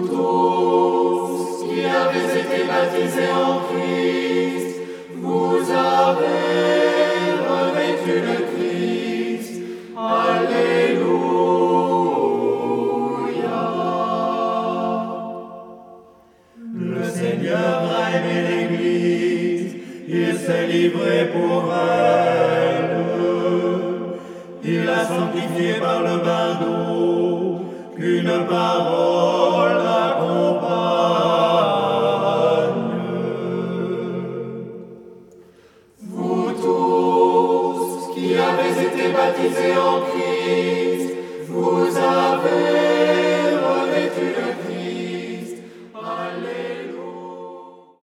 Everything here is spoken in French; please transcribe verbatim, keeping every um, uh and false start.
tous qui avez été baptisés en Christ, vous avez revêtu le Christ. Alléluia. Le Seigneur a aimé l'Église, il s'est livré pour elle. Il l'a sanctifiée par le bain d'eau, qu'une parole l'accompagne. Vous tous qui avez été baptisés en Christ, vous avez